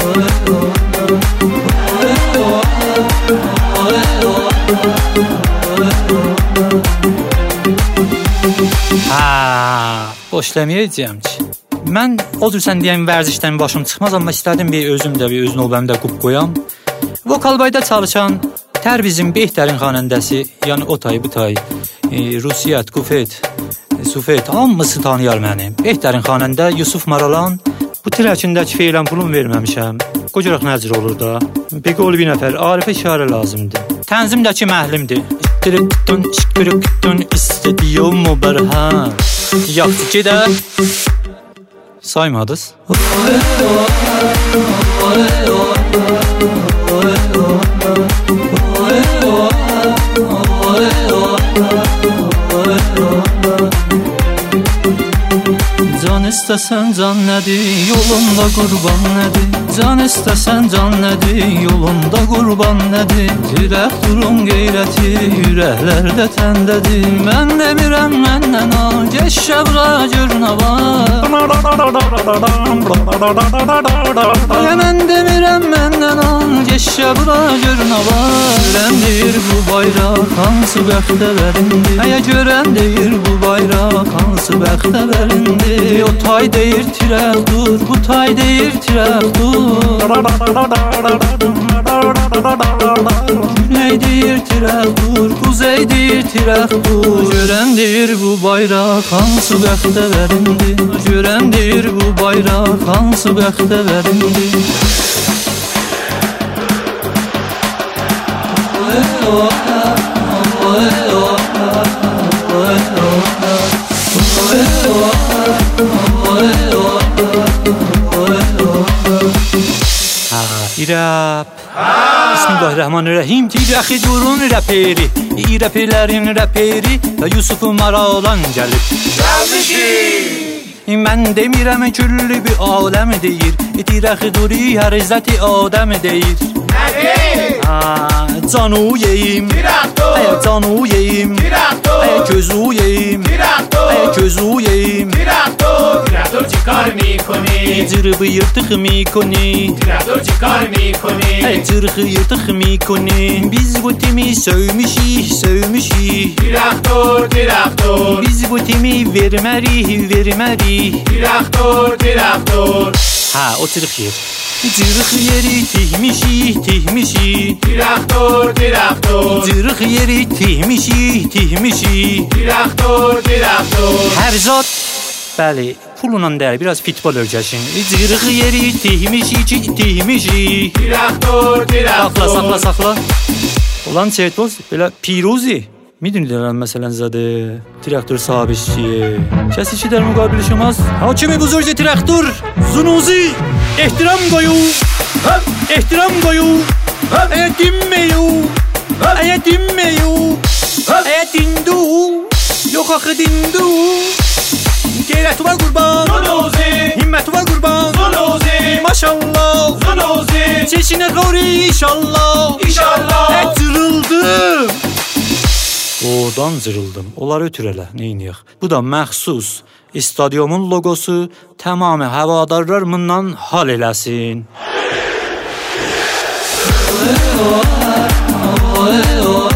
Boş deməyəcəyəm ki. Mən o cür sən deyən vərzişdən başım çıxmaz, amma istədim bir özüm də bir öz növbəmdə qub qoyam. Vokalbayda çalışan Tərbizin Behtarin xanəndəsi, yəni o tay bu tay, Rusiyyət, Kufet, Sufet, hamısı tanıyar məni. Behtarin xanəndə Yusuf Maralan. Bu trəkindəki feylən pulum verməmişəm. Qocaraq nəcür olur da. Beqol bir nəfər, Arifə işarə lazımdır. Tənzimdəki məhlimdir. İştirik tutun, istediyor mu Bərhəm? Yaxşı ki də saymadız. Can istəsən can nədir, yolunda qurban nədir? Can istəsən can nədir, yolunda qurban nədir? Tirək durun qeyrəti, ürəklərdə təndədir. Mən demirəm məndən al, geç şəbra gör nə var. Mən demirəm məndən al, geç şəbra gör nə var. Görən deyir bu bayraq hansı bəxtə vərindir? Görən deyir bu bayraq hansı bəxtə vərindir? O tay deyir tirək dur, bu tay deyir tirək dur. Güney deyir tirək dur, kuzey deyir tirək dur. Görən deyir bu bayraq hansı bəxtə vərindir? Görən deyir bu bayraq hansı bəxtə vərindir? İrəb Bismillahirrahmanirrahim. Tirəxi durun rəperi, rəpərlərin rəperi və Yusuf Maralan gəlib. Mən demirəm küllü bir aləm deyir, tirəxi duri hər izzəti adəm deyir. Canu yeyim, canu yeyim, közü yeyim, közü yeyim. Traktor چیکار میکنی؟ جرب یرتخ میکنی. تراکتور چیکار میکنی؟ جرخ یرتخ میکنی. Biz bu timi sövmüşik. تراکتور Biz bu timi vermərik. تراکتور Ha, o tırık yer. Cırık yeri tihmişik. تراکتور Cırık yeri tihmişik. تراکتور Hər zat bəli, pulla deyil, biraz futbol ölkəsin. Cırıq yeri tihmişik. تراکتور Saxla. Ulan çertoz, belə piruzi. میدونید مثلا زده تراکتور صاحبش چیه؟ کسی که در مقابل شماست حاکم بزرگ تراکتور زنوزی احترام گویو aya dindu yok akı dindu Geyretu var kurban زنوزی himmetu var kurban زنوزی maşallah زنوزی çeşine kavri inşallah cırıldım. Oradan cırıldım. Onları ötürələ, neyniyək? Bu da məxsus stadiomun logosu tamamı həvadarlar bundan hal eləsin.